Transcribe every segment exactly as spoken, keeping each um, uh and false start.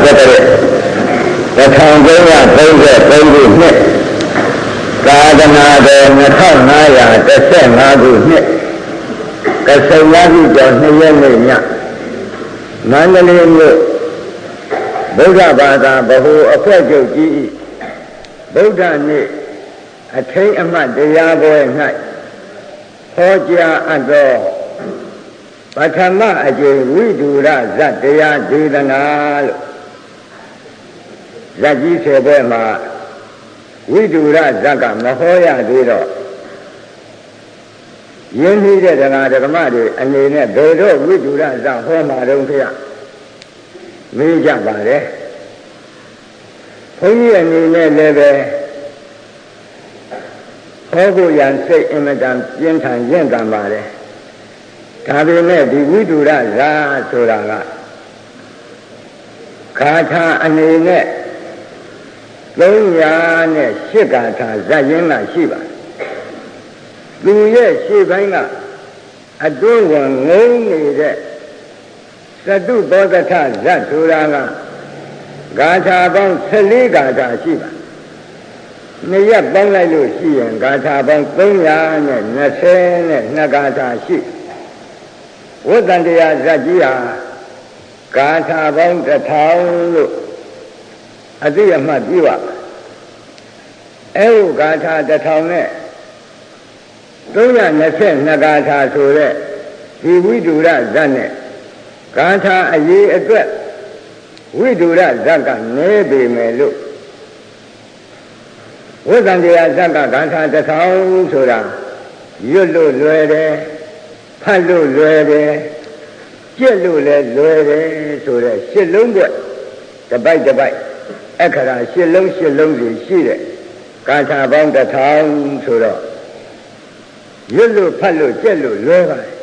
စက္ကရာတစ်ထောင်သုံးရာသုံးဆယ်သုံးခုနှစ်သာသနာတော်နှစ်ထောင်ငါးရာတစ်ဆယ်ငါးခုနှစ်ကဆုန်ရပြီကျော်နှစ်ရက်နေ့ညမန္တလေးမြို့ဗုဒ္ဓဘာသာဗဟိုအဖွဲ့ချုပ်ကြီးဗုဒ္ဓနေ့အထိမ်းအမှတ်တရားပွဲ၌ဟောကြားအပ်သောပထမအကျိန်ဝိဒုရဇတ်တရားဒေသနာလို့ဇတ်ကြီးဆယ်ပွဲမှာဝိဒုရဇတ်ကမဟောရသေးတော့ယဉ်ကျေးတဲ့တရားဓမ္မတွေအနေနဲ့ဘယ်တော့ဝိဒုရဇတ်ဟောမှာတော့ဖေရမေးကြပါလေဘုန်းကြီးအနေနဲ့လည်းပဲဟောဖို့ရန်စိတ်အင်မတန်ပြင်းထန်ရင့်တန်ပါလေဒါပေမဲ့ဒီဝိဒုရဇာဆိုတာကဂါထာအနေနဲ့သုံးရာနဲ့ရှစ်ဂါထာဇတ်ရင်းကရှိပါသူရဲ့ရှေ့ပိုင်းကအတွင်းဝင်ငုံနေတဲ့သတုဘောဓထဇတ်ဆိုတာကဂါထာပေါင်းဆယ်လေးဂါထာရှိပါနှစ်ရက်ပေါင်းလိုက်လို့ရှိရင်ဂါထာပေါင်းသုံးရာနဲ့နှစ်ဆယ်နဲ့နှစ်ဂါထာရှိဝတ္တန်တရားဇတ်ကြီးဟာဂါထာပေါင်းတစ်ထောင်လို့အသိအမှတ်ပြုပါအဲဟိုဂါထာတစ်ထောင်နဲ့သုံးရာနှစ်ဆယ်နှစ်ဂါထာဆိုတဲ့ဒီဝိဒုရဇတ်နဲ့ဂါထာအရေးအတွက်ဝိဒုရဇတ်ကနည်းပေမယ်လို့ဝိသံတရားဇတ်ကဂါထာတစ်ထောင်ဆိုတာရွတ်လို့လွယ်တယ်ဖတ်လို့လွယ်တယ်ကြက်လို့လည်းလွယ်တယ်ဆိုတဲ့ရှစ်လုံးကွတပိုက်တပိုက်အခရာရှစ်လုံးရှစ်လုံးစီရှိတဲ့ဂါထာပေါင်းတစ်ထောင်ဆိုတော့ရွတ်လို့ဖတ်လို့ကြက်လို့လွယ်ပါတယ်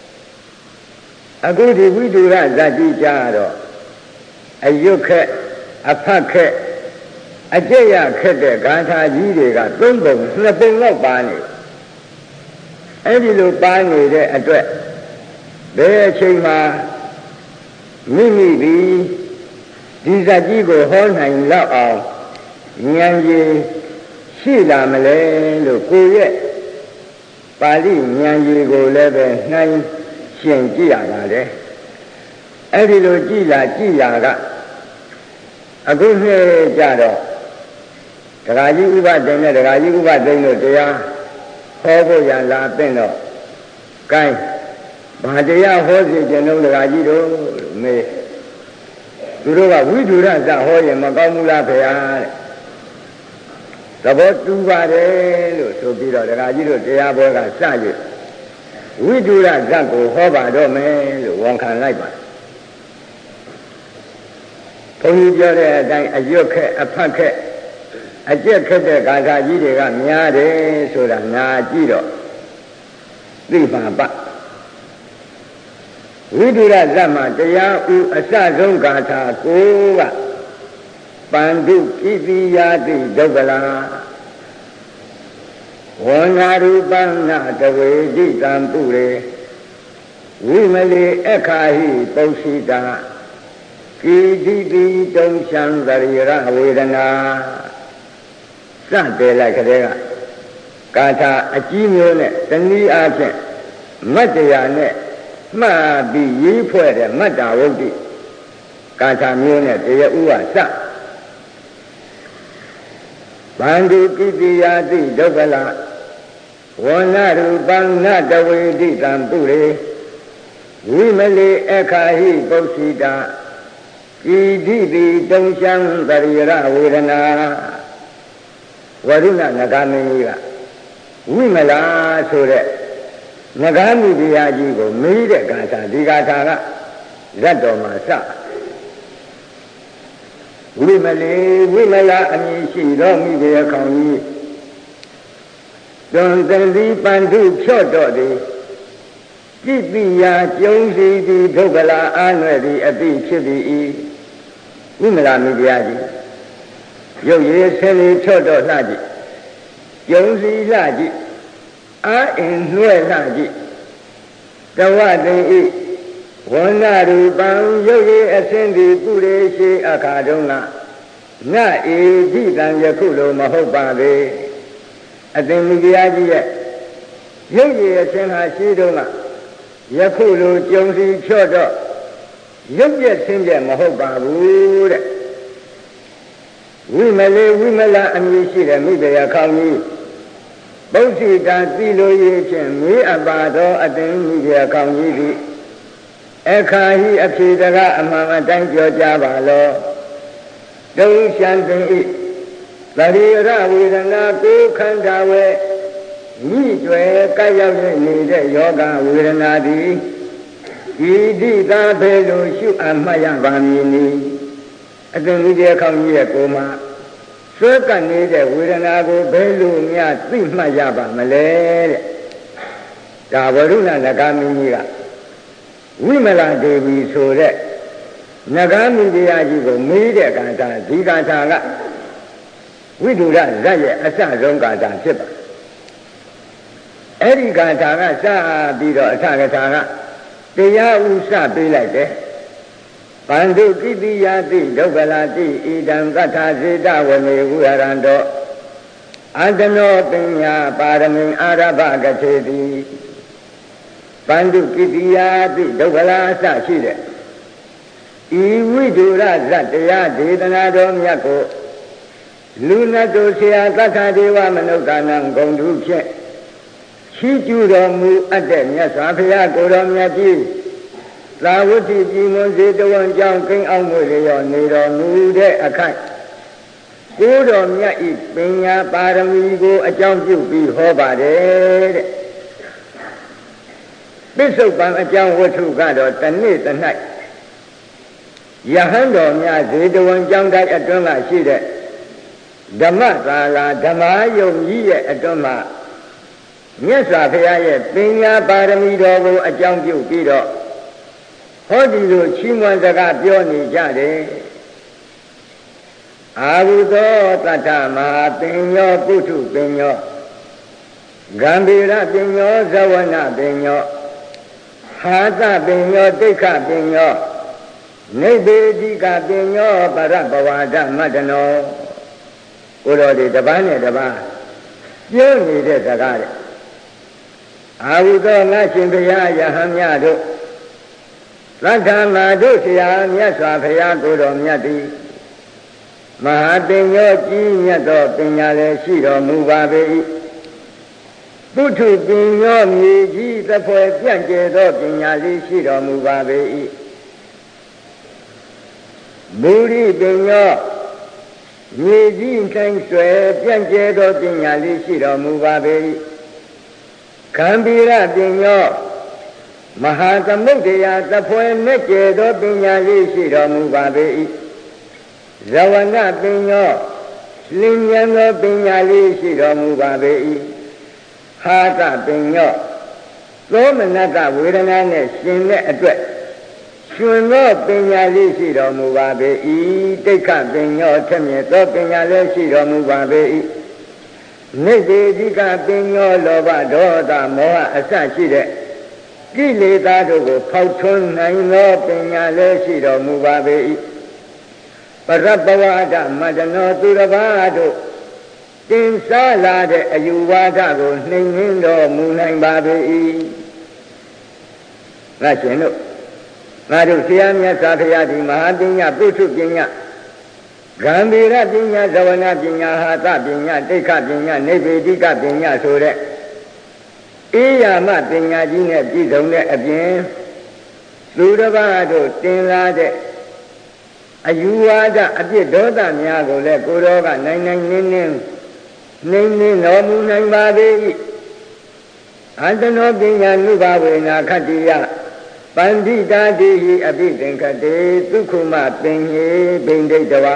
အခုဒီဝိဒုရဇတ်ကြီးကြားတော့အယုတ်ခက်အဖတ်ခက်အကျက်ရခက်တဲ့ဂါထာကြီးတွေကသုံးပုံနှစ်ပုံလောက်ပါနေအဲ့ဒီလိုပါနေတဲ့အတွက်ဘယ်အချိန်မှာမိမိဒီဒီဇတ်ကြီးကိုဟောနိုင်လောက်အောင်ဉာဏ်ကြီးရှိလာမလဲလို့ကိုယ့်ရဲ့ပါဠိဉာဏ်ကြီးကိုလည်းပဲနှိုင်းရှင်ကြည့်ရပါတယ်အဲ့ဒီလိုကြည့်လာကြည့်ရကအခုနှစ်ကြတော့ဒကာကြီးဥပဒိန်နဲ့ဒကာကြီးဥပဒိန်တို့တရားဟောဖို့ရလာပင့်တော့ကိုင်းဘာတရားဟောစီကျင်တော့ဒကာကြီးတို့မေးသူတို့ကဝိဒုရဇဟောရင်မကောင်းဘူးလားဖေဟာတဲ့သဘောတူပါတယ်လို့ဆိုပြီးတော့ဒကာကြီးတို့တရားပွဲကစရည်ဝိဒုရဇကိုဟောပါတော့မယ်လို့ဝန်ခံလိုက်ပါဘုန်းကြီးပြောတဲ့အတိုင်းအရွတ်ခက်အဖတ်ခက်အကျက်ခက်တဲ့ဂါထာကြီးတွေကများတယ်ဆိုတာနာကြည့်တော့သိပါပါဝိဒုရဇတ်မှာတရားဥအစဆုံးဂါထာကိုကပန္ဓုကိတိယာတိဒုက္ခလာဝန္နာရူပနာတဝေတိတံပုရေဝိမလေအခါဟိပု္စိတာကိတိတိတုံရှံသရိရဝေဒနာစတယ်လိုက်ခတဲ့ကဂါထာအကြီးမျိုးနဲ့တနည်းအားဖြင့်မတ္တရားနဲ့မှတ်ပြီးရေးဖွဲ့တဲ့မတ္တဝုဒ္ဓိဂါထာမျိုးနဲ့တရားဥဟာစဗန္ဓုကိတိယာတိဒုက္ခလဝန္နရူပံနတဝေတိတံပုရေဝိမလေအခါဟိပု္စိတာဣတိတိတုံရှံသရိရဝေဒနာဝရုဏနဂါမင်းကြီးကဝိမလာဆိုတဲ့နဂါမိတရားကြီးကိုမေးတဲ့ဂါထာဒီဂါထာကဇတ်တော်မှာစဝိမလေဝိမလာအမည်ရှိတော်မိတဲ့ခေါင်ကြီးတွန်တန်ဒီပန္ဓုဖြော့တော့သည်จิตတိယာကျုံစီသည်ဒုက္ခလာအာနွယ်သည်အတိဖြစ်သည်ဤဝိမလာမိတရားကြီးရုပ်ရည်ဆင်းလေးဖြော့တော့လှကြည့်ကျုံစီလှကြည့်အာအင်နှွဲ့လှကြည့်တဝတိဤဝန္ဒရူပံရုပ်ရည်အစဉ်ဒီပုရိရှိအခါတုန်းကငါဧတိတံယခုလိုမဟုတ်ပါပေအသင်္ကြန်ကြီးရဲ့ရုပ်ရည်အစဉ်ဟာရှိတုန်းကယခုလိုကြုံစီချော့တော့ရုပ်ပြည့်ဆင်းပြည့်မဟုတ်ပါဘူးတဲ့ဝိမလေဝိမလအမည်ရှိတဲ့မိဖုရားခေါင်းကြီးပုဋ္ဌိတာသီလိုရေးဖြင့်မေးအပ်ပါသောအသင်မိဖုရားခေါင်းကြီးသည်အခါဟိအဖြေတကအမှန်အတိုင်းပြောကြပါလောတုံးရှံသိဤသရိရဝေဒနာကိုခန္ဓာဝဲမိကျွယ်ကပ်ရောက်နေတဲ့ယောဂဝေဒနာသည်ဤတိသာဘယ်လိုရှုအပ်မှတ်ရပါမည်နည်းအသင်ကြီးတဲ့ခေါင်းကြီးရဲ့ကိုယ်မှာဆွဲကပ်နေတဲ့ဝေဒနာကိုဘယ်လိုများသိမှတ်ရပါမလဲတဲ့ဒါဝရုဏနဂါမင်းကြီးကဝိမလဒေဝီဆိုတဲ့နဂါမိတရားကြီးကိုမေးတဲ့ကာထာဒီကာထာကဝိတုရဇတ်ရဲ့အစဆုံးကာထာဖြစ်ပါအဲ့ဒီကာထာကစပြီးတော့အထကထာကတရားဥစပေးလိုက်တယ်ဗန္ဓုကိတိယတိဒုက္ခလာတိဣဒံကထာစေတဝမေဝရန္တောအန္တနောပညာပါရမီအာရဘကထေတိဗန္ဓုကိတိယတိဒုက္ခလာအစရှိတဲ့ဤဝိဒုရဇတ်တရားဒေသနာတော်မြတ်ကိုလူနတ်တို့ဆရာသတ္ထဒေဝမနုဿာနံဂုံတုဖြင့်ရှိကျူတော်မူအပ်တဲ့မြတ်စွာဘုရားကိုယ်တော်မြတ်ကြီးသာဝတိပြည်မွန်စေတဝန်ကြောင့်ကိန်းအောင်မွေလျော်နေတော်မူတဲ့အခိုက်ကိုယ်တော်မြတ်ဤပညာပါရမီကိုအကြောင်းပြုပြီးဟောပါတယ်တဲ့ပစ္စုပန်အကြောင်းဝတ္ထုကတော့တနေ့တ၌ယဟန်တော်များဇေတဝန်ကြောင့်တိုင်းအတွင်းကရှိတဲ့ဓမ္မသာလာဓမ္မယုံကြီးရဲ့အတွင်းမှာမြတ်စွာဘုရားရဲ့ပညာပါရမီတော်ကိုအကြောင်းပြုပြီးတော့ဟောဒီလိုချီးမွမ်းစကားပြောနေကြတယ်အာဟုသောတတ္ထမဟာပင်ညောပုထုပင်ညောဂံဗေရပင်ညောဇဝနပင်ညောဟာသပင်ညောတိခပင်ညောနိဗ္ဗေတိကပင်ညောပရပဝါဒမတ္တနောကိုယ်တော်ဒီတပန်းနဲ့တပန်းပြောနေတဲ့စကားတဲ့အာဟုသောငါရှင်ဘုရားယဟန်များတို့သတ္ထမတို့ဆရာမြတ်စွာဘုရားကိုယ်တော်မြတ်သည်မဟာပင်ညောကြီးမြတ်သောပညာလည်းရှိတော်မူပါပေ၏ပုထုပင်ညောမြေကြီးသဖွယ်ပြန့်ကျဲသောပညာလေးရှိတော်မူပါပေ၏မူရိပင်ညောမြေကြီးတိုင်းဆွဲပြန့်ကျဲသောပညာလေးရှိတော်မူပါပေ၏ခံဗီရပင်ညောမဟာသမုဒ္ဒရာသဖွယ်နဲ့ကျဲသောပညာလေးရှိတော်မူပါပေ၏ဇဝနပင်ညောလင်းဉဏ်သောပညာလေးရှိတော်မူပါပေ၏ဟာသပင်ညောသောမနတဝေဒနာနဲ့ရှင်တဲ့အတွက်ရှင်သောပညာလေးရှိတော်မူပါပေ၏တိဋ္ဌပင်ညောထက်မြက်သောပညာလေးရှိတော်မူပါပေ၏နိဗ္ဗေတိကပင်ညောလောဘဒေါသမောဟအစရှိတဲ့ကိလေသာတို့ကိုဖောက်ထွန်းနိုင်သောပညာလည်းရှိတော်မူပါပေ၏ပရပဝါဒမတ္တနောသူတစ်ပါးတို့တင်စားလာတဲ့အယူဝါဒကိုနှိမ်နှင်းတော်မူနိုင်ပါပေ၏ငါရှင်တို့ငါတို့ဆရာမြတ်စွာဘုရားဒီမဟာပညာပုထုပညာဂံဗေရပညာဇဝနပညာဟာသပညာတိဋ္ဌပညာနိဗ္ဗေတိကပညာဆိုတဲ့အေးရမပညာကြီးနဲ့ပြည့်စုံတဲ့အပြင်သူတစ်ပါးတို့တင်လာတဲ့အယူဝါဒအပြစ်ဒေါသများကိုလည်းကိုယ်တော်ကနိုင်နိုင်နင်းနင်းနှိမ့်နှင်းတော်မူနိုင်ပါပေ၏အန္တနောပညာနုဘဝေနာခတ္တိယပန္တိတာတိဟိအပိသင်္ခတေသုခုမပင်ဟိဘိန္ဒိတဝ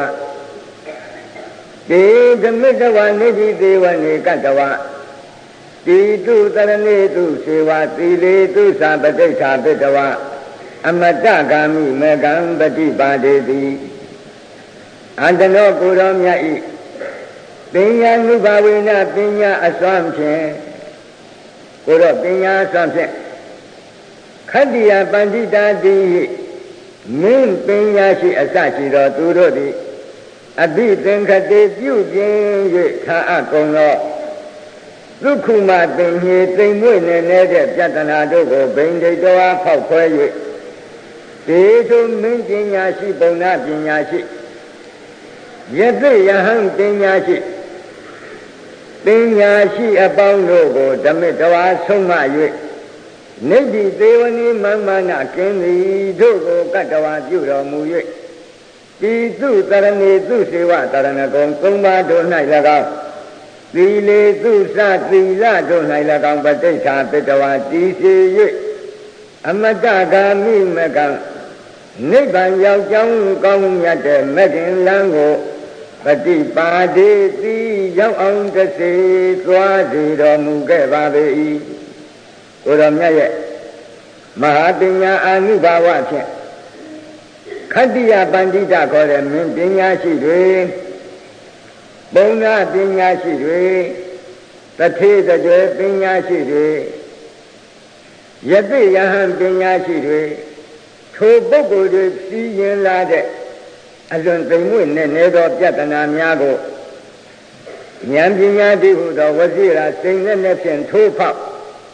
တေဓမ္မတဝနိတိသေဝနေကတဝတိတုတရဏေတုစေဝသီလေတုသပတိဋ္ဌာပိတဝအမတဂာမိမေကံပฏิပါဒေတိအန္တနောကိုယ်တော်မြတ်ဤပညာနုဘဝေနပညာအစွမ်းဖြင့်ကိုယ်တော်ပညာအစွမ်းဖြင့်ခတ္တိယပန္တိတာတိမင်းပညာရှိအစရှိတော်သူတို့သည်အဘိသင်္ခတေပြုခြင်း၍သာအကုန်သောသုခုမပင်ကြီးသိမ်မွေ့နေနေတဲ့ပြတနာတို့ကိုဘိန္ဒိတောအားဖောက်ခွဲ၍ဒေထုမင်းပညာရှိပုံနာပညာရှိယသိယဟံပညာရှိပညာရှိအပေါင်းတို့ကိုဓမ္မတဝါဆုံးမ၍နိဗ္ဗိသေဝနိမမ္မနာကင်းသည်တို့ကိုကတ္တဝါပြုတော်မူ၍တိသုတရဏေသုစေဝတရဏဂုံသုံးပါးတို့၌၎င်းသီလေသုစသီလတို့၌၎င်းပဋိဋ္ဌာပိတဝါတည်စေ၍အမတဂာမိမကံနိဗ္ဗာန်ရောက်ကြောင်းကောင်းမြတ်တဲ့မဂ္ဂင်လမ်းကိုပฏิပါဒေတိရောက်အောင်တစေသွားစေတော်မူခဲ့ပါ၏ကိုယ်တော်မြတ်ရဲ့မဟာပညာအာနုဘာဝဖြင့်ခတ္တိယပန္တိတခေါ်တဲ့မင်းပညာရှိတွေပုံနာပညာရှိတွေတထေတကြွယ်ပညာရှိတွေယသိယဟံပညာရှိတွေထိုပုဂ္ဂိုလ်တွေစီရင်လာတဲ့အလွန်သိမ်မွေ့နေနေသောပြဿနာများကိုဉာဏ်ပညာတည်းဟူသောဝစီရာစိတ်နဲ့ဖြင့်ထိုးဖောက်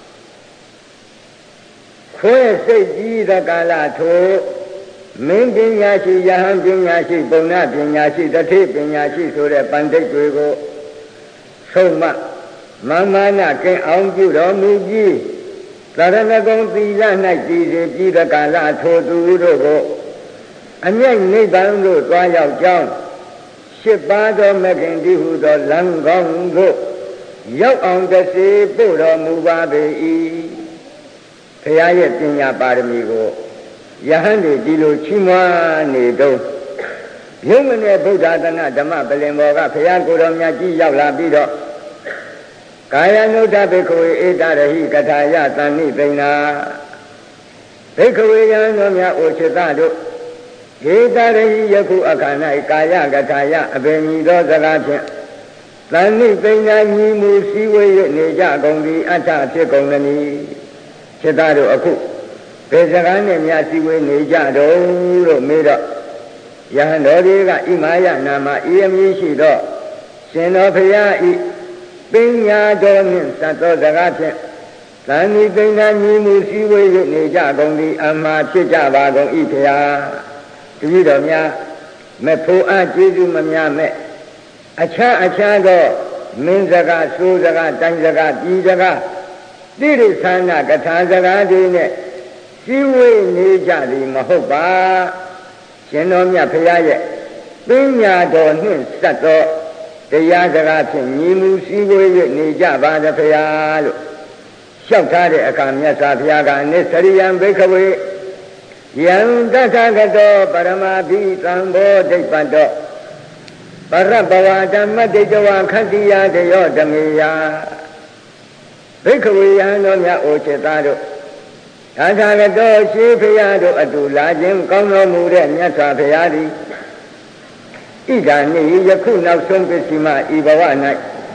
ခွဲစိတ်ကြီးသကာလထိုမင်းပညာရှိယဟန်ပညာရှိပုံနာပညာရှိတထေပညာရှိဆိုတဲ့ပန္တိတ်တွေကိုဆုံးမမမနာကင်အောင်ပြုတော်မူပြီးသရဏဂုံသီလ၌ကြည်စေပြီးသကာလထိုသူတို့ကိုအမြတ်နိဗ္ဗာန်သို့သွားရောက်ကြောင်းရှစ်ပါးသောမဂ္ဂင်တည်းဟူသောလမ်းကောင်းသို့ရောက်အောင်တစေပို့တော်မူပါ၏ဘုရားရဲ့ပညာပါရမီကိုယဟန်တွေဒီလိုချီးမွမ်းနေတော့ယုံမနဲ့ဗုဒ္ဓသနာဓမ္မပလင်ဘောကဘုရားကိုယ်တော်မြတ်ကြီးရောက်လာပြီးတော့ကာယ ानु ဒဘိက္ခဝေဧတရဟိကထာယသန္နိပိဏာဘိက္ခဝေယံတို့များအိုချစ်သားတို့ဧတရဟိယခုအခါ၌ကာယကထာယအဘယ်မည်သောစကားဖြင့်သန္နိပိဏာညီမူစည်းဝေး၍နေကြကုန်သည်အထဖြစ်ကုန်သည်ချစ်သားတို့အခုဘယ်စကားနဲ့များစည်းဝေးနေကြတော့လို့မေးတော့ယဟန်တော်တွေကဣမာယနာမဤအမည်ရှိသောရှင်တော်ဖရာဤပညာတော်နှင့်သတ်သောစကားဖြင့်သန္နိပိဏာညီမူစည်းဝေး၍နေကြကုန်သည်အမှားဖြစ်ကြပါကုန်၏ဖရာတပည့်တော်များမဲ့ဖို့အားကျေးဇူးမများမဲ့အခြားအခြားသောမင်းစကားဆိုးစကားတိုင်းစကားပြည်စကားတိရိသနာကထာစကားတွေနဲ့စည်းဝေးနေကြသည်မဟုတ်ပါရှင်တော်မြတ်ဖရာရဲ့ပညာတော်နှင့်စပ်သောတရားစကားဖြင့်ညီမူစည်းဝေး၍နေကြပါသည်ဖရာလို့လျှောက်ထားတဲ့အခါမြတ်စွာဘုရားကနိစ္စရိယံဘိက္ခဝေယံတထဂတောပရမဘိသံဘောဒိပ္ပတောပရဘဝဓမ္မတိတဝခတ္တိယတယောဓမေယဘိက္ခဝေယံတို့များအိုချစ်သားတို့တထဂတောရှိဖရာတို့အတူလာခြင်းကောင်းတော်မူတဲ့မြတ်စွာဘုရားသည်ဣဒာနိယခုနောက်ဆုံးပစ္စည်းမဤဘဝ၌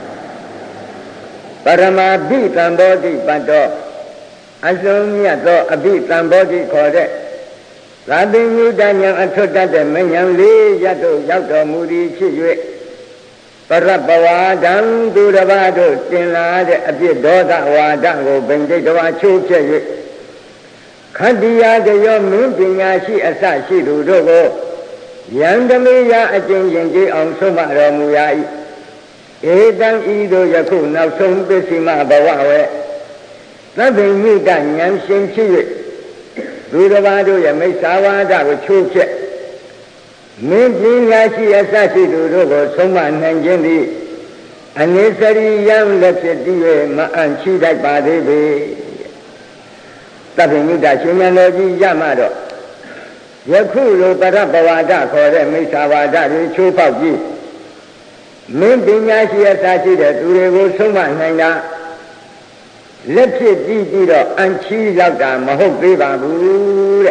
ပရမဘိသံဘောဓိပတ္တောအဆုံးမြတ်သောအဘိသံဘောဓိခေါ်တဲ့သာတိညုတဉ္ဇဉ်အထွတ်တတ်တဲ့မဉ္ဇဉ်လေးရတ်တို့ရောက်တော်မူသည်ဖြစ်၍ပရပဝါဒံသူတစ်ပါးတို့တင်လာတဲ့အပြစ်ဒေါသဝါဒကိုဗိဉ္စိတ်တော်ချိုးဖြက်၍ခတ္တိယတယောမင်းပညာရှိအစရှိသူတို့ကိုယံဓမေယအကျဉ်းရင်ကြည်အောင်ဆုံးမတော်မူရာ၏ဧတံဤသို့ယခုနောက်ဆုံးပစ္စည်းမဘဝဝဲသဗ္ဗညုတဉာဏ်ရှင်ဖြစ်၍သူတစ်ပါးတို့ရဲ့မိစ္ဆာဝါဒကိုချိုးဖျက်မင်းပညာရှိအစရှိသူတို့ကိုဆုံးမနိုင်ခြင်းသည်အနိစ္စရိယံလက်ဖြစ်တည်၍မအံ့ချိတိုက်ပါသေးပေသဗ္ဗညုတရှင်မြတ်တော်ကြီးရမှတော့ယခုလိုပရပဝါဒခေါ်တဲ့မိစ္ဆာဝါဒတွေချိုးဖောက်ပြီးမင်းပညာရှိအစရှိတဲ့သူတွေကိုဆုံးမနိုင်တာလက်ဖြစ်ကြည့်ပြီးတော့အံချီလောက်တာမဟုတ်သေးပါဘူး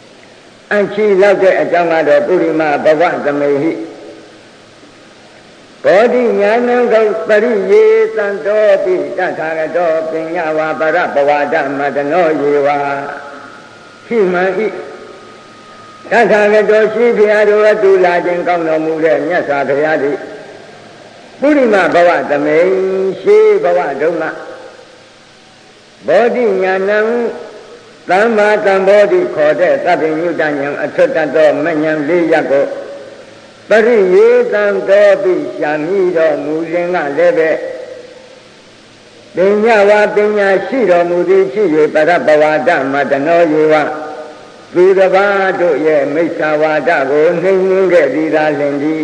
တဲ့အံချီလောက်တဲ့အကြောင်းကတော့ပုရိမဘဝသမေဟိဘောဓိညာဏံကုပရိယေသံတောပိတထာဂတောပညာဝါပရပဝါဒမတနောယေဝါရှိမှန်ဤတထာဂတောရှိဖျားတို့အတူလာခြင်းကောင်းတော်မူတဲ့မြတ်စွာဘုရားသည်ပုရိမဘဝသမိန်ရှိဘဝတုန်းကဘောဓိညာဏံသမ္မာသမ္ဗောဓိခေါ်တဲ့သဗ္ဗညုတဉာဏ်အထွတ်တသောမဉဏ်လေးရပ်ကိုပရိယေသံတောပိရှာမိတော်မူခြင်းကလည်းပဲပညာဝါပညာရှိတော်မူသည်ဖြစ်၍ပရပဝါဒမတနောယေဝသူတစ်ပါးတို့ရဲ့မိစ္ဆာဝါဒကိုနှိမ်နှင်းခဲ့သည်သာလျှင်သည်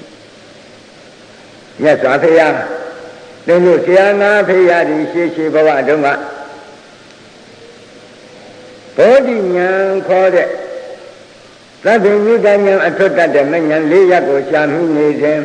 မြတ်စွာဘုရားသင်တို့ဆရာနာဖေရသည်ရှိရှိဘဝတုန်းကဘောဓိဉာဏ်ခေါ်တဲ့သဗ္ဗညုတဉာဏ်အထွတ်တတ်တဲ့မဉဏ်လေးရပ်ကိုရှာမိနေခြင်း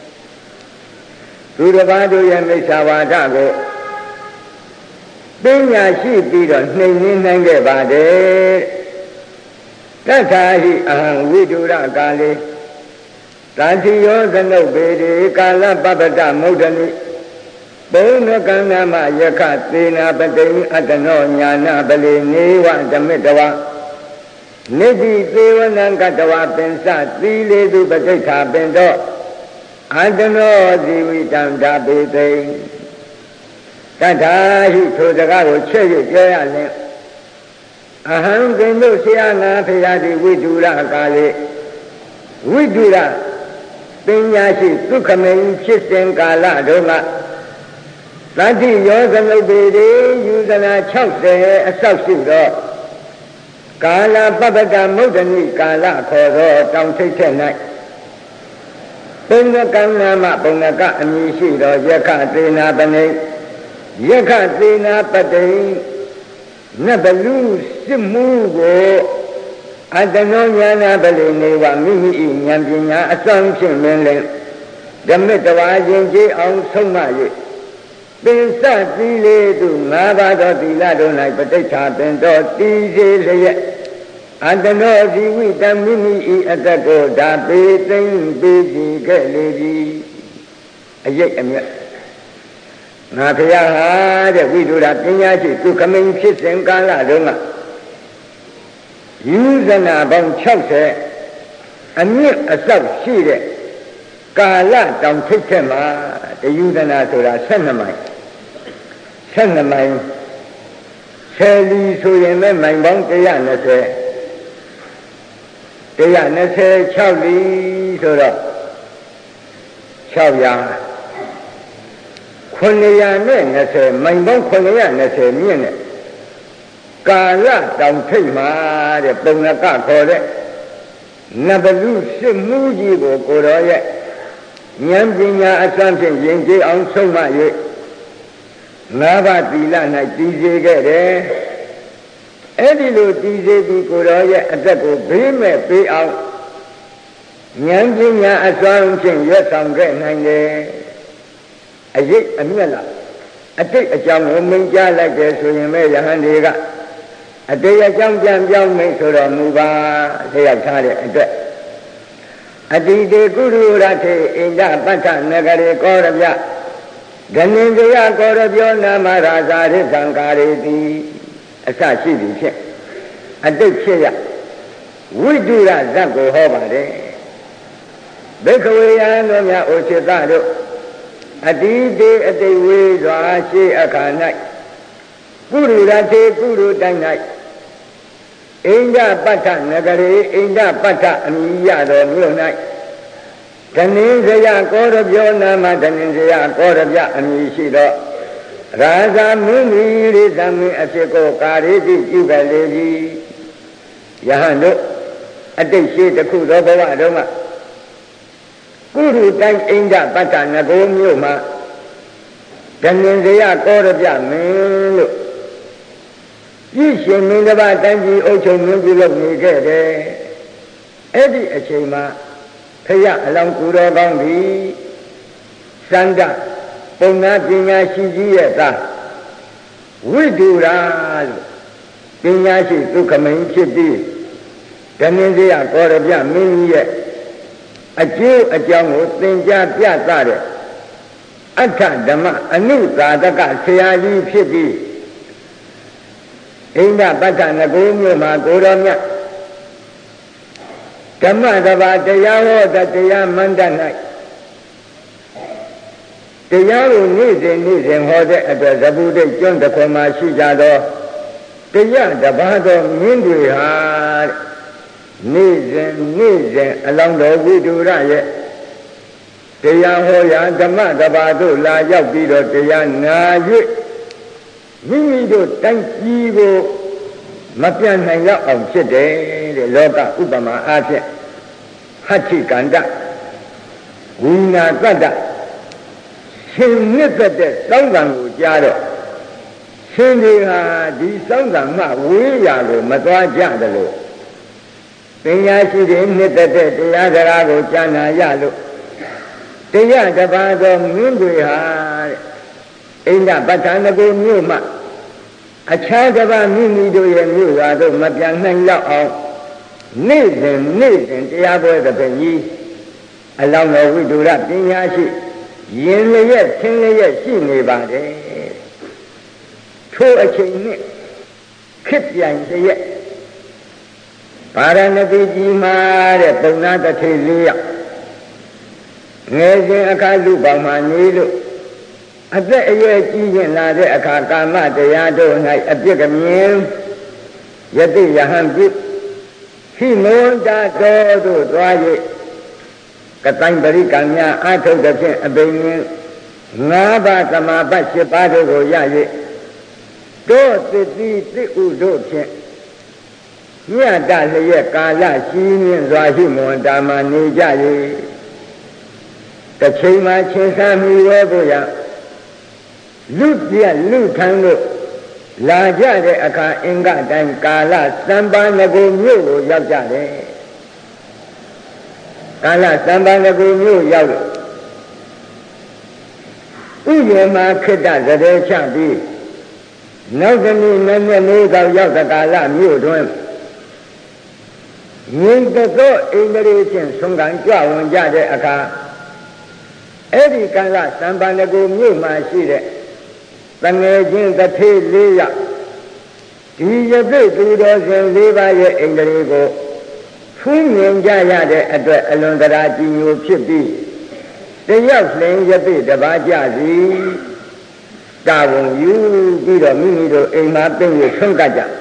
သူတစ်ပါးတို့ရဲ့မိစ္ဆာဝါဒကိုပညာရှိပြီးတော့နှိမ်နှင်းနိုင်ခဲ့ပါတယ်တထာဟိအဟံဝိဒုရကာလေတန်တိယောသနုပေတိကာလပပ္ပတမုဒ္ဒနိဘုံနကံနာမယခသေနာပတိအတ္တနောညာနာပလေနေဝဓမ္မတဝနိတိသေဝနံကတဝပင်စသီလေသူပဋိဋ္ဌာပင်တော့အတ္တနောဇီဝိတံဓာပေသိတထာဟိထိုစကားကိုချက်ရပြောရလင်အဟံသင်တို့ဆရာနာဖရာတိဝိဒုရကာလေဝိဒုရပညာရှိဒုက္ခမေဖြစ်စဉ်ကာလတုန်းကသတ္တိယောသမုပ္ပေတိယူဇနာ၆၀အဆောက်ရှိတော့ကာလပပ္ပတမုဒ္ဒနိကာလခေါ်သောတောင်ထိပ်ထက်၌ပုံနကံနာမပုံနကအမည်ရှိသောယက္ခသေနာပနိယက္ခသေနာပတိနဘလူစစ်မှုကိုအတ္တနောညာနာပလိနေဝမိမိ၏ဉာဏ်ပညာအစွမ်းဖြင့်မင်းလင်ဓမ္မတဝါရင်ကျေးအောင်ဆုံးမ၍ပင်စသီလေသူငါးပါးသောသီလတို့၌ပဋိဋ္ဌာပင်တော်တည်စေလျက်အတ္တနောဇီဝိတမိမိ၏အတ္တကိုဒါပေသိမ့်ပေကြည်ခဲ့လေပြီအရိပ်အမြတ်ငါဖရာဟာတဲ့ဝိဒုရပညာရှိသူခမိန်ဖြစ်စဉ်ကာလတုန်းကယူဇနာပေါင်း၆၀အမြင့်အဆောက်ရှိတဲ့ကာလတောင်ထိပ်ထက်မှာတယူဇနာဆိုတာ၁၂မိုင်၁၂မိုင်ဆယ်လီဆိုရင်လည်းမိုင်ပေါင်း၁၂၀ ၁၂၆လီဆိုတော့၆၀၀ ခုနှစ်ရာနဲ့၂၀မိုင်ပေါင်းခုနှစ်ရာ၂၀မြင့်တဲ့ကာလတောင်ထိပ်မှာတဲ့ပုံနကခေါ်တဲ့နဘလူစစ်မှုကြီးကိုကိုတော်ရဲ့ဉာဏ်ပညာအစွမ်းဖြင့်ယဉ်ကျေးအောင်ဆုံးမ၍ငါးပါးသီလ၌တည်စေခဲ့တယ်အဲ့ဒီလိုတည်စေပြီးကိုတော်ရဲ့အသက်ကိုဘေးမဲ့ပေးအောင်ဉာဏ်ပညာအစွမ်းဖြင့်ရွတ်ဆောင်ခဲ့နိုင်တယ်အရေးအမြတ်လားအတိတ်အကြောင်းကိုမိန့်ကြားလိုက်တယ်ဆိုရင်ပဲယဟန်တွေကအတိတ်အကြောင်းပြန်ပြောင်းမိန့်ဆိုတော်မူပါလျှောက်ထားတဲ့အတွက်အတိတေကုရုရထေအိန္ဒပဋ္ဌနဂရေကောရပြဂဏင်ကြယကောရပြောနာမရာဇာရိသံကာရေတိအစရှိသည်ဖြင့်အတိတ်ဖြစ်ရဝိတုရဇတ်ကိုဟောပါတယ်ဘိက္ခဝေယံတို့များဩချစ်သတို့အတိတေအတိတ်ဝေစွာရှိအခါ၌ကုရုရထေကုရုတိုင်း၌အိန္ဒပဋ္ဌနဂရေအိန္ဒပဋ္ဌအမိရတော်မြို့၌ဓနိဇယကောရပြောနာမဓနိဇယကောရပြအမိရှိသောရာဇာမင်းကြီးရိသမင်းအဖြစ်ကိုကာရိတိပြုခဲ့လေပြီယဟန်တို့အတိတ်ရှိတစ်ခုသောဘဝတုန်းကကုရုတိုင်းအိန္ဒပဋ္ဌနဂောမြို့မှာဓနိဇယကောရပြမင်းလို့ပြည့်ရှင်မင်းတစ်ပါးတန်ကြီးအုပ်ချုပ်မင်းပြုလုပ်နေခဲ့တယ်အဲ့ဒီအချိန်မှာဖယားအလောင်းကူတော်ကောင်းသည်စန္ဒပုံနာပညာရှိကြီးရဲ့သားဝိဒုရာလို့ပညာရှိဒုက္ခမိန်ဖြစ်ပြီးဓနိဇယကောရပြမင်းကြီးရဲ့အကျိုးအကြောင်းကိုသင်ကြားပြသတဲ့အဋ္ဌဓမ္မအနုသာဒကဆရာကြီးဖြစ်ပြီးအိန္ဒပတ္ထနဂုံမြို့မှာကိုတော်မြတ်ဓမ္မတဘာတရားဟောတဲ့တရားမန္တ၌တရားကိုနေ့စဉ်နေ့စဉ်ဟောတဲ့အတွက်သဗ္ဗုဒ္ဓကျွန်းတစ်ခွင်မှာရှိကြသောတရားတပါးသောမင်းတွေဟာနေ့စဉ်နေ့စဉ်အလောင်းတော်ဝိတုရရဲ့တရားဟောရာဓမ္မတဘာတို့လာရောက်ပြီးတော့တရားနာ၍မိမိတို့တိုင်းပြည်ကိုမပြတ်နိုင်တော့အောင်ဖြစ်တယ်တဲ့လောကဥပမာအားဖြင့်ဟဋ္ဌိကန္တဝိနာတတ္တရှင်မြင့်တဲ့စောင်းကံကိုကြားတော့ရှင်တွေဟာဒီစောင်းကံမှဝေးရာကိုမသွားကြတယ်လို့ပညာရှိတွေမြင့်တဲ့တရားစကားကိုကြားနာရလို့တရားတစ်ပါးသောမင်းတွေဟာအိန္ဒပဋ္ဌာနကိုမြို့မှအခြားတစ်ပါးမိမိတို့ရဲ့မြို့ရွာတို့မပြန်နိုင်တော့အောင်နေ့စဉ်နေ့စဉ်တရားပွဲတစ်ပင်ကြီးအလောင်းတော်ဝိတုရပညာရှိရင်လျက်သင်လျက်ရှိနေပါတယ်ထိုအချိန်နှင့်ခစ်ပြန်လျက်ဗာရဏသီကြီးမှာတဲ့ပုံနာတထေလေးယောက်ငယ်စဉ်အခါလူပေါင်းမှနေလို့အသက်အရွယ်ကြီးရင်လာတဲ့အခါကာမတရားတို့၌အပြစ်ကမြင်ယတိယဟံပြုခိမွန်တာတော်တို့သွား၍ကတိုင်းပရိကံများအာထုတ်တဲ့ဖြင့်အဘိညာဉ်ငါးပါးသမာပတ်၈ပါးတို့ကိုရ၍တို့သတိတိဥတို့ဖြင့်မြတ်တလျက်ကာလရှိမြင့်စွာရှိမွန်တာမှနေကြ၍တစ်ချိန်မှာချင်းဆမ်းမိရဲဖို့ရလူပြက်လူထမ်းတို့လာကြတဲ့အခါအင်္ဂတိုင်းကာလစံပန်းငကိုမြို့ကိုရောက်ကြတယ်ကာလစံပန်းငကိုမြို့ရောက်လို့ဥယျာဉ်မှာခိတ္တသရေချပြီးနောက်တစ်နေ့နည်းနည်းလေးတော့ရောက်တဲ့ကာလမြို့တွင်မြင်သောအိန္ဒြေဖြင့်ဆုံးကံကြွဝင်ကြတဲ့အခါအဲ့ဒီကာလစံပန်းငကိုမြို့မှာရှိတဲ့တငယ်ချင်းတစ်ထေးလေးယောက်ဒီယပိသူတော်ရှင်လေးပါးရဲ့အိန္ဒြေကိုဖူးမြင်ကြရတဲ့အတွက်အလွန်တရာကြည်ညိုဖြစ်ပြီးတယောက်လင်ယပိတစ်ပါးကြစီတာဝန်ယူပြီးတော့မိမိတို့အိမ်မှာပြည့်ရဆုံးကကြ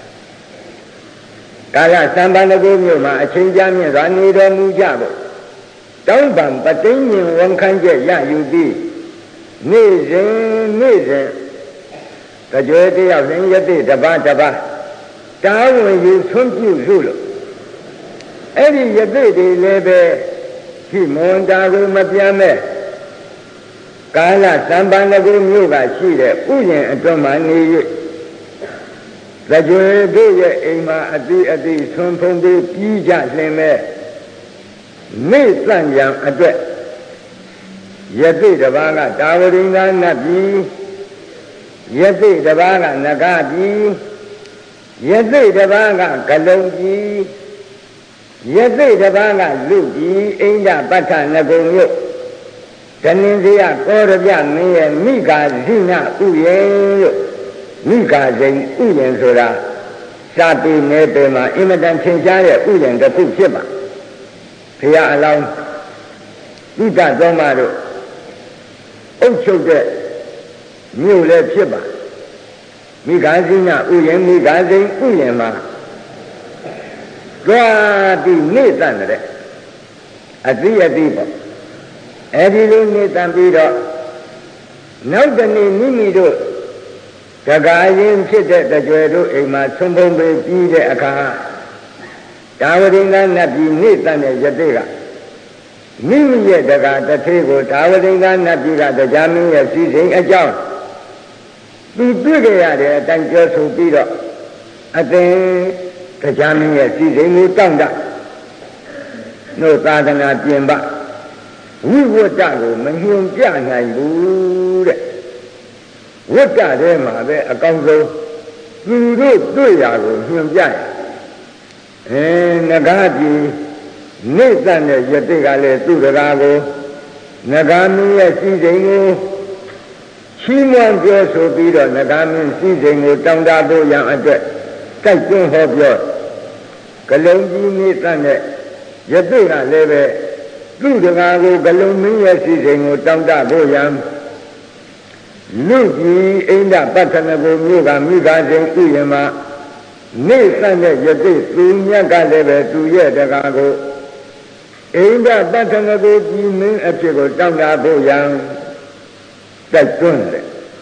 ကာလစံပန်းကိုမြို့မှာအချင်းကြားမြင့်စွာနေတော်မူကြဖို့တောင်းပန်ပတိညင်ဝန်ခံချက်ရယူပြီးနေ့စဉ်နေ့စဉ်ကြွယ်တယောက်စဉ်ယတိတပါးတပါးတာဝန်ယူဆွန့်ပြုစုလို့အဲ့ဒီယတိတွေလည်းပဲရှိမွန်တာကိုမပြန်မဲ့ကာလစံပန်းကိုမြို့ကရှိတဲ့ဥယျာဉ်အတွင်းမှာနေ၍ကြွယ်တို့ရဲ့အိမ်မှာအတိအတိဆွန့်ဖုံးပြီးပြီးကြလင်မဲ့မိစံရန်အတွက်ယတိတပါးကတာဝရိန္ဒနတ်ပြည်ယတိတပါးကနဂပြည်ယတိတပါးကဂလုံပြည်ယတိတပါးကလူပြည်အိန္ဒပဋ္ဌနဂုံမြို့ဒနင်းစီယကောရပြမင်းရဲ့မိဂာဇိနဥယေလို့မိဂာဇိန်ဥယျင်ဆိုတာစာပေနယ်ပယ်မှာအင်မတန်ထင်ရှားတဲ့ဥယျင်တစ်ခုဖြစ်ပါဘုရားအလောင်းဣဒ္ဓသောမတို့အုပ်ချုပ်တဲ့မြို့လည်းဖြစ်ပါမိဂါဇိနဥယျင်မိဂါဇိန်ဥယျင်မှာကြွားပြီးနေတတ်တဲ့အတိအတိပေါ့အဲဒီလိုနေတတ်ပြီးတော့နောက်တနေ့မိမိတို့တကားရင်ဖြစ်တဲ့တကြွယ်တို့အိမ်မှာသုံးပုံပေးပြီးတဲ့အခါဒါဝရိန္ဒနတ်ပြည်နေတတ်တဲ့ယတိကမိမိရဲ့တကားတစ်ထေးကိုဒါဝရိန္ဒနတ်ပြည်ကတရားမင်းရဲ့စီစဉ်အကြောင်းသူတွေ့ကြရတဲ့အတိုင်းပြောဆိုပြီးတော့အသင်တရားမင်းရဲ့စီစဉ်ကိုတောင်းတနို့သာသနာပြင်ပဝိဝတ္တကိုမညွန်ပြနိုင်ဘူးတဲ့ဝတ္တထဲမှာပဲအကောင်းဆုံးသူတို့တွေ့ရာကိုညွန်ပြရင်အဲငကားပြည် Nathan Yatigale to the Rago, Nagami seizing Chimon Joso Bido, Nagami seizing Tandabo Yang address, Taipun Hobyo, Kalonji Nathan Yatiga Leve, to the Rago, Galumi seizing Tandabo Yang, Luki in that Patanabo Muga Muga Uyama, Nathan Yati, Sunyaga Leve, to Yetagago. In that button of the demon a chicken down that boyang, that don't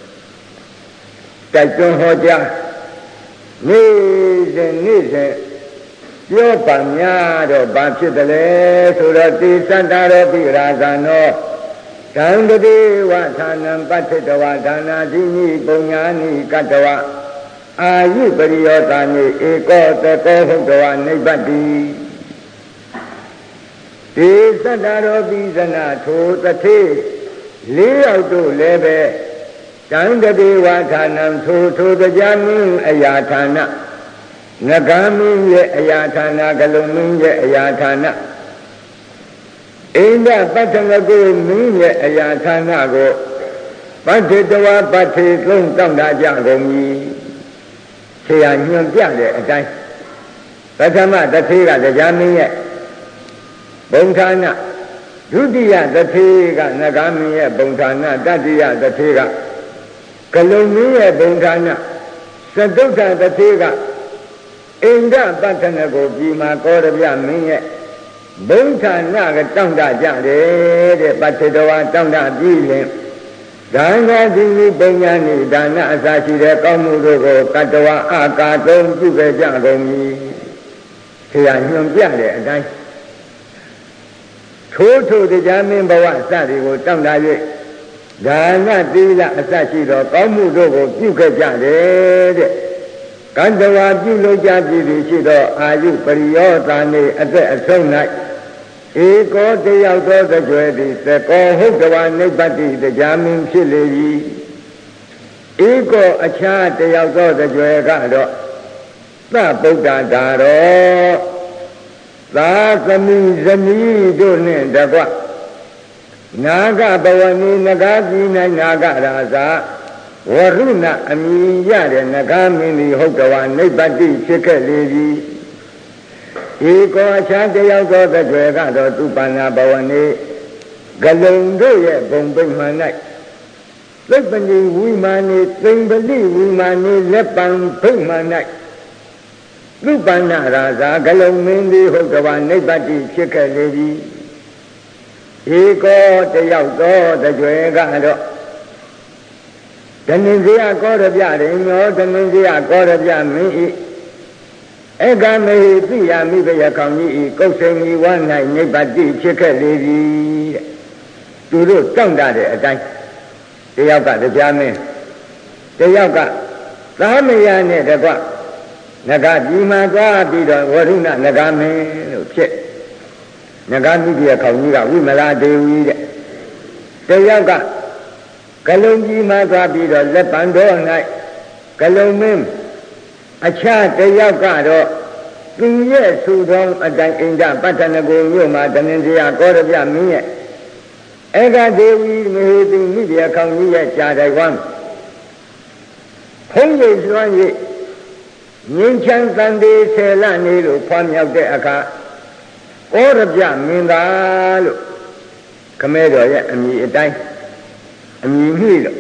that don't hold ya. Knees and knees, your banyard or bachitale, so that the Santa of the Razano, down the day, Watanam, Patitawa, Dana, Jini, Bonyani, Katawa, are you very otani, a god, the Kohotoa, Nebadi? This and that of these and that, so the taste, lay out to leve, down the day watanam, so to the jamin ayatana, Nagami ayatana, Galumin ayatana. In that button ago, mean ayatana go, Patitawa, Patit, long down that jagomi. Say, I'm young jolly at time. Patama, the Tiga, the jamin. Bontana, Dudia, the Tiga, Nagami, Bontana, Dadia, the Tiga, Kalumia, Bontana, Sanduta, the Tiga, in that Batanago, Bima, Korabia, Mia, Bontana, Tanda Jade, Patadoa, Tanda Billion, Dana, Dini, Bonyani, Dana, Asachi, the Komudo, Katawa, Aka, Don, Juga, Jagomi, Tianum Jade, and I. Toto the Jamin Bawa Sadi will down that way. Dana Dila Asachido, Komudo, Yuka Jade, Kandawa, Julo Jadi, Shido, Ayu, Periotani, at the same night. Ego, the outdoor the Juedi, the Kohokawa, Nebati, the Jamin Chili. Ego, a chat, the outdoor the Juegado, the Buddha Daro. Zakami Zami Dune Dagua Naga Bawani Nagazi Naga Raza Waruna Amiya Nagami Hokawa Nebadi Chikali Ego Chante Yago the Dragado Tupana Bawani Galundo Bombay Manai Lepani Wimani Timbali Wimani Lepan Pimanai Lupana Raza, Galomindi, Hokawa, Nebati, Chikali, Ego, the Yauko, the Juegado. The Ninja got a yarin, or the Ninja got a yami. Ega may be a Mibaya County, coaching me one night, Nebati, Chikali, to do Tonga at time. The Yauka, the Jami, the Yauka, the Hamayane, the Gua. Nagadima Gabida, Waruna, Nagame, Chit Nagami, a Kamuga, Wimala de Teyaga Kalungi Magabida, Lepando night, Kalumim, a chat, Teyagado, two years too long at that in that Patanago, Yuma, the Ninja, Gorabia, Mia. Ega Devi, maybe media Kamuga, Chad, one. Home is one year. Ninchan Sande Selani, Pamya de Aka, or of Jamindalo, Comedo, and me a time, and me hero.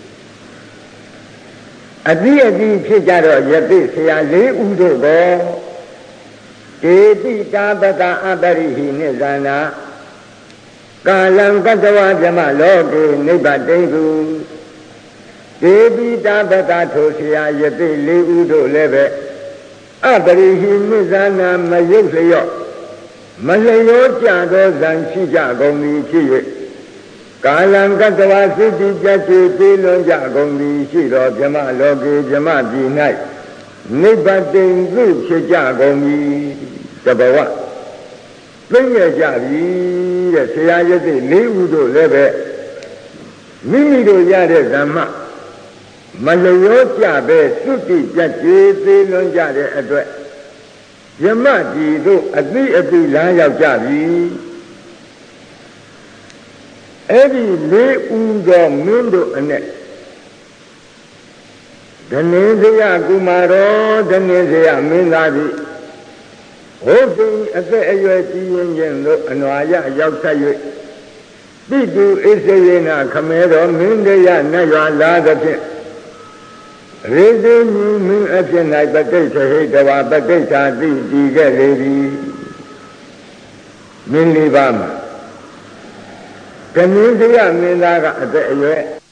A dear deep Chijaro, Yabi, Siali Udo go, Debi Tabata Abari Nizana, Galam Katawa Jamalo, Neba Devu. Debi Tabata Tosia Yeti Liudo Leve Abari Mizana Mayusayo Malayo Jado Zanchija Gomi Chi Kalan Katawa City Jachi Pilon Jagomi Shiro Jama Logi Jama Dinai Nibatin Lu Chijagomi Tabawa Pringa Javi Sayayati Liudo Leve Mimido Yade Zama Malayo Jabe Suti Jachi Pilon Jade Adwe ယမတီတို့အသိအသိလမ်းရောက်ကြပြီအဲ့ဒီလေးဦးသောမင်းတို့အနဲ့ဒနေစရကုမာရောဒနေစရမင်းသားသည်ဟုတ်ပြီအသက်အရွယ်ကြီးရင်ချင်းတို့အနွာရရောက်ဆက်၍တိတုဣစေယနာခမဲတော်မင်းတရားနတ်ရွာလာသဖြင့်ရေသိညီမင်းအဖြစ်၌ပဋိစ္ဆေဟိတဝါပဋိစ္ဆာတိတည်ခဲ့လေသည်မင်းလေးပါးမှာကနင်းစရမင်းသားကအသက်အရွယ်